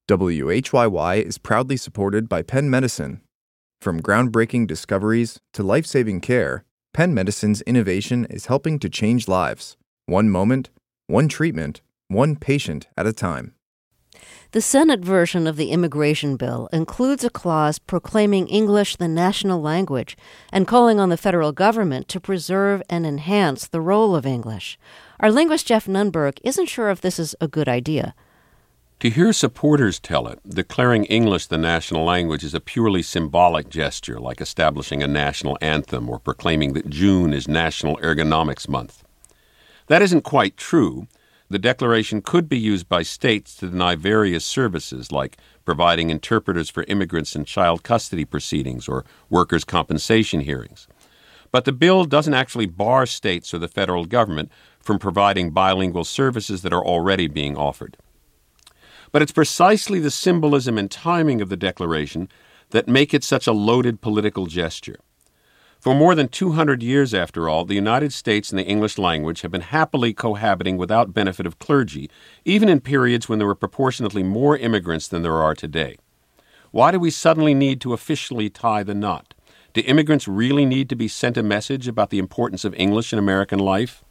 WHYY is proudly supported by Penn Medicine. From groundbreaking discoveries to life-saving care, Penn Medicine's innovation is helping to change lives. One moment, one treatment, one patient at a time. The Senate version of the immigration bill includes a clause proclaiming English the national language and calling on the federal government to preserve and enhance the role of English. Our linguist Jeff Nunberg isn't sure if this is a good idea. To hear supporters tell it, declaring English the national language is a purely symbolic gesture, like establishing a national anthem or proclaiming that June is National Ergonomics Month. That isn't quite true. The declaration could be used by states to deny various services, like providing interpreters for immigrants in child custody proceedings or workers' compensation hearings. But the bill doesn't actually bar states or the federal government from providing bilingual services that are already being offered. But it's precisely the symbolism and timing of the declaration that make it such a loaded political gesture. For more than 200 years, after all, the United States and the English language have been happily cohabiting without benefit of clergy, even in periods when there were proportionately more immigrants than there are today. Why do we suddenly need to officially tie the knot? Do immigrants really need to be sent a message about the importance of English in American life?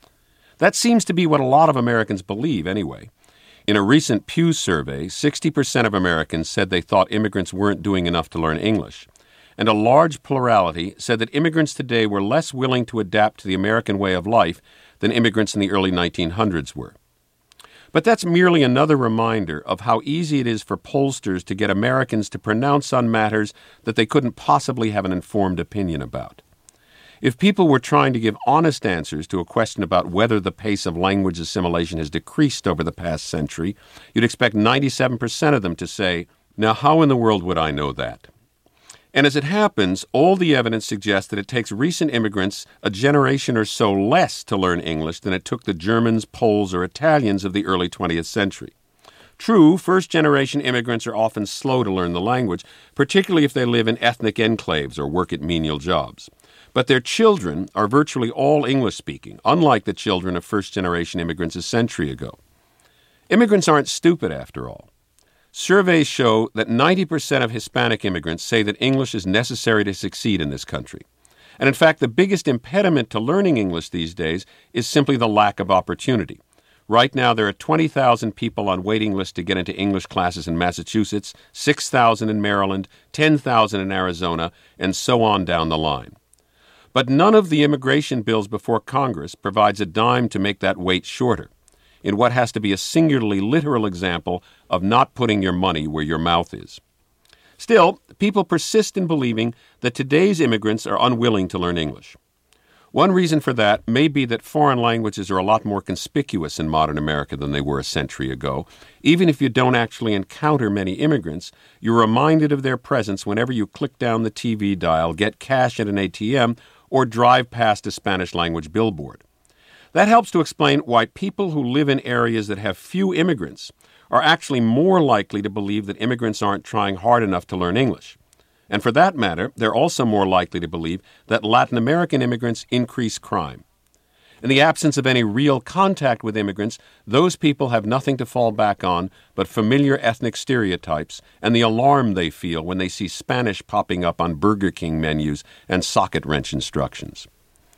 That seems to be what a lot of Americans believe, anyway. In a recent Pew survey, 60% of Americans said they thought immigrants weren't doing enough to learn English, and a large plurality said that immigrants today were less willing to adapt to the American way of life than immigrants in the early 1900s were. But that's merely another reminder of how easy it is for pollsters to get Americans to pronounce on matters that they couldn't possibly have an informed opinion about. If people were trying to give honest answers to a question about whether the pace of language assimilation has decreased over the past century, you'd expect 97% of them to say, "Now how in the world would I know that?" And as it happens, all the evidence suggests that it takes recent immigrants a generation or so less to learn English than it took the Germans, Poles, or Italians of the early 20th century. True, first-generation immigrants are often slow to learn the language, particularly if they live in ethnic enclaves or work at menial jobs. But their children are virtually all English-speaking, unlike the children of first-generation immigrants a century ago. Immigrants aren't stupid, after all. Surveys show that 90% of Hispanic immigrants say that English is necessary to succeed in this country. And in fact, the biggest impediment to learning English these days is simply the lack of opportunity. Right now, there are 20,000 people on waiting lists to get into English classes in Massachusetts, 6,000 in Maryland, 10,000 in Arizona, and so on down the line. But none of the immigration bills before Congress provides a dime to make that wait shorter, in what has to be a singularly literal example of not putting your money where your mouth is. Still, people persist in believing that today's immigrants are unwilling to learn English. One reason for that may be that foreign languages are a lot more conspicuous in modern America than they were a century ago. Even if you don't actually encounter many immigrants, you're reminded of their presence whenever you click down the TV dial, get cash at an ATM, or drive past a Spanish-language billboard. That helps to explain why people who live in areas that have few immigrants are actually more likely to believe that immigrants aren't trying hard enough to learn English. And for that matter, they're also more likely to believe that Latin American immigrants increase crime. In the absence of any real contact with immigrants, those people have nothing to fall back on but familiar ethnic stereotypes and the alarm they feel when they see Spanish popping up on Burger King menus and socket wrench instructions.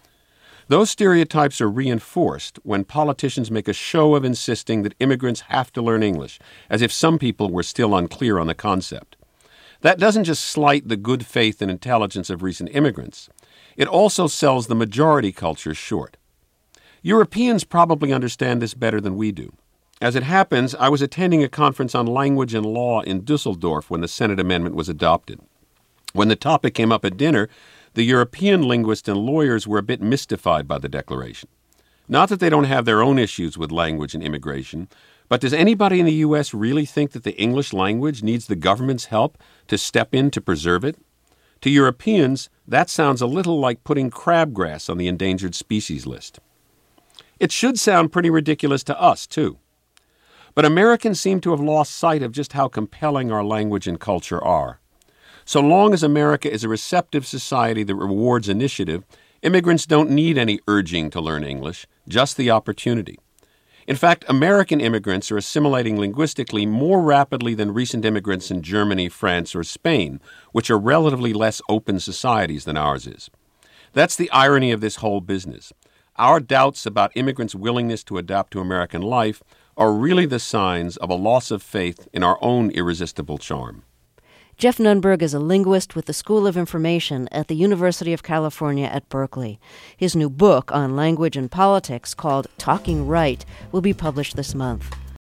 Those stereotypes are reinforced when politicians make a show of insisting that immigrants have to learn English, as if some people were still unclear on the concept. That doesn't just slight the good faith and intelligence of recent immigrants. It also sells the majority culture short. Europeans probably understand this better than we do. As it happens, I was attending a conference on language and law in Dusseldorf when the Senate amendment was adopted. When the topic came up at dinner, the European linguists and lawyers were a bit mystified by the declaration. Not that they don't have their own issues with language and immigration, but does anybody in the U.S. really think that the English language needs the government's help to step in to preserve it? To Europeans, that sounds a little like putting crabgrass on the endangered species list. It should sound pretty ridiculous to us, too. But Americans seem to have lost sight of just how compelling our language and culture are. So long as America is a receptive society that rewards initiative, immigrants don't need any urging to learn English, just the opportunity. In fact, American immigrants are assimilating linguistically more rapidly than recent immigrants in Germany, France, or Spain, which are relatively less open societies than ours is. That's the irony of this whole business. Our doubts about immigrants' willingness to adapt to American life are really the signs of a loss of faith in our own irresistible charm. Jeff Nunberg is a linguist with the School of Information at the University of California at Berkeley. His new book on language and politics, called Talking Right, will be published this month.